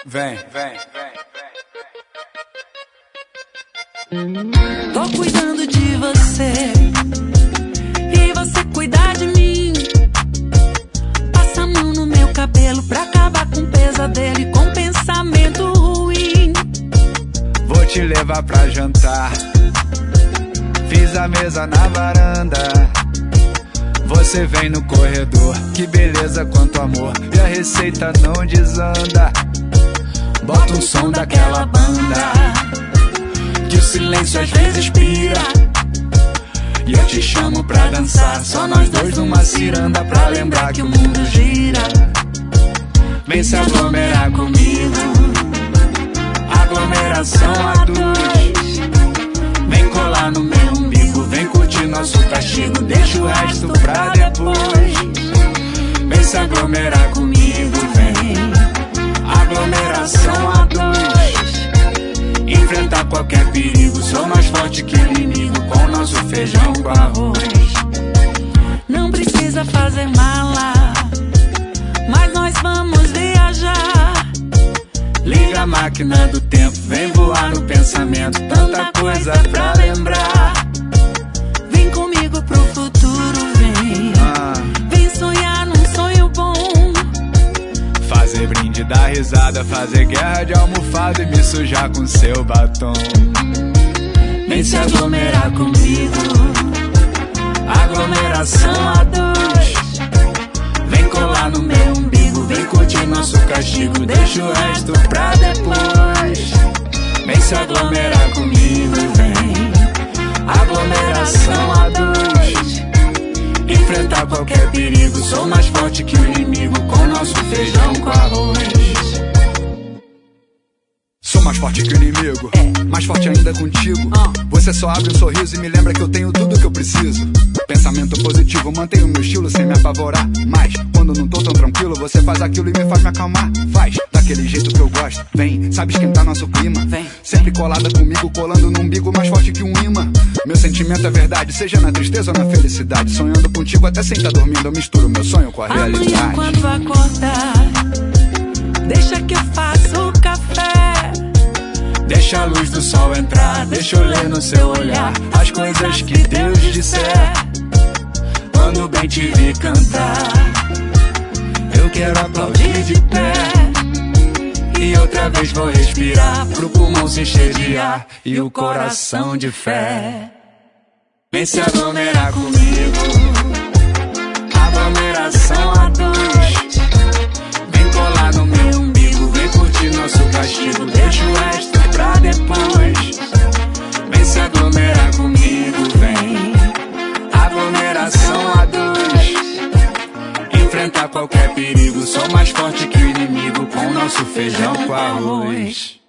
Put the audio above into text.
Vem. Tô cuidando de você e você cuidar de mim. Passa a mão no meu cabelo pra acabar com o pesadelo e com pensamento ruim. Vou te levar pra jantar. Fiz a mesa na varanda. Você vem no corredor. Que beleza, quanto amor. E a receita não desanda. Bota um som daquela banda que o silêncio às vezes pira. E eu te chamo pra dançar, só nós dois numa ciranda, pra lembrar que o mundo gira. Vem se aglomerar comigo, aglomeração a dois. Vem colar no meu umbigo, vem curtir nosso castigo, deixa o resto pra depois. Vem se aglomerar comigo, vem, aglomeração a dois. Enfrentar qualquer perigo, sou mais forte que o inimigo, com nosso feijão com arroz. Não precisa fazer mala, mas nós vamos viajar. Liga a máquina do tempo, vem voar no pensamento, tanta coisa pra lembrar. Vem comigo pro futuro, vem, vem sonhar num sonho bom. Fazer brinde, dar risada, fazer guerra de almofada e me sujar com seu batom. Vem se aglomerar comigo, aglomeração a dois. Vem colar no meu umbigo, vem curtir nosso castigo, deixa o resto pra depois. Vem se aglomerar comigo, vem, aglomeração a dois. Enfrentar qualquer perigo, sou mais forte que o inimigo, com nosso feijão com arroz. Sou mais forte que o inimigo, mais forte ainda contigo. Você só abre um sorriso e me lembra que eu tenho tudo que eu preciso. Pensamento positivo, mantenho meu estilo sem me apavorar. Mas quando não tô tão tranquilo, você faz aquilo e me faz me acalmar. Faz daquele jeito que eu gosto, vem, sabe esquentar nosso clima. Vem, sempre colada comigo, colando no umbigo, mais forte que um imã. Meu sentimento é verdade, seja na tristeza ou na felicidade. Sonhando contigo até sem estar dormindo, eu misturo meu sonho com a realidade. Amanhã quando acordar, deixa que eu faço o café. Deixa a luz do sol entrar, deixa eu ler no seu olhar as coisas que Deus disser. Quando bem te vi cantar, eu quero aplaudir de pé. E outra vez vou respirar, pro pulmão se encher de ar e o coração de fé. Vem se aglomerar comigo, aglomeração a dois. Vem colar no meu umbigo, vem curtir nosso castigo, deixa o resto pra depois. Vem se aglomerar comigo, vem, aglomeração a dois. Enfrentar qualquer perigo, sou mais forte que o inimigo, com nosso feijão com arroz.